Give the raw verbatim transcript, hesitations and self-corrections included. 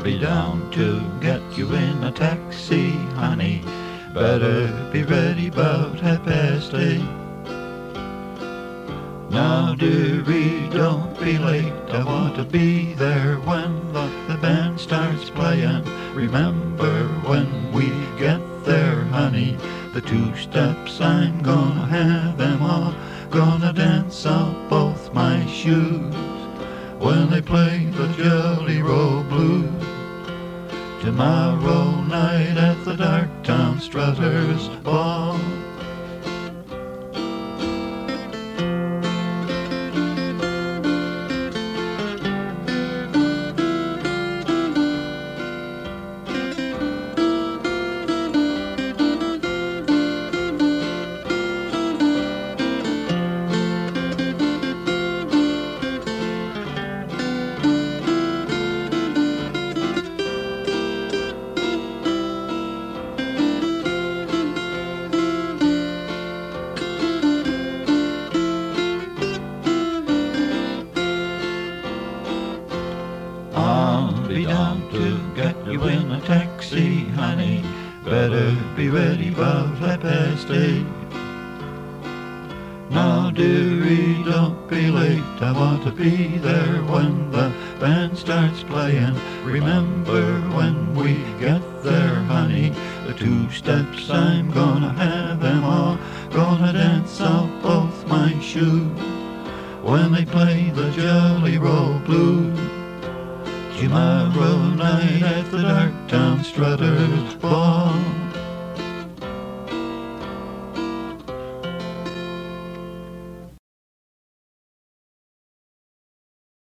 be down to get you in a taxi, honey. Better be ready about half past eight. Now, dearie, don't be late. I want to be there when the, the band starts playing. Remember when we get there, honey, the two steps I'm gonna have them all. Gonna dance off both my shoes when they play the Jelly Roll Blues. Tomorrow night at the Darktown Strutters Ball. I'll be down to get you in a taxi, honey. Better be ready about half past eight. Now, dearie, don't be late. I want to be there when the band starts playing. Remember when we get there, honey, the two steps I'm gonna have them all. Gonna dance off both my shoes when they play the Jelly Roll Blues. Tomorrow night at the Darktown Strutters Ball.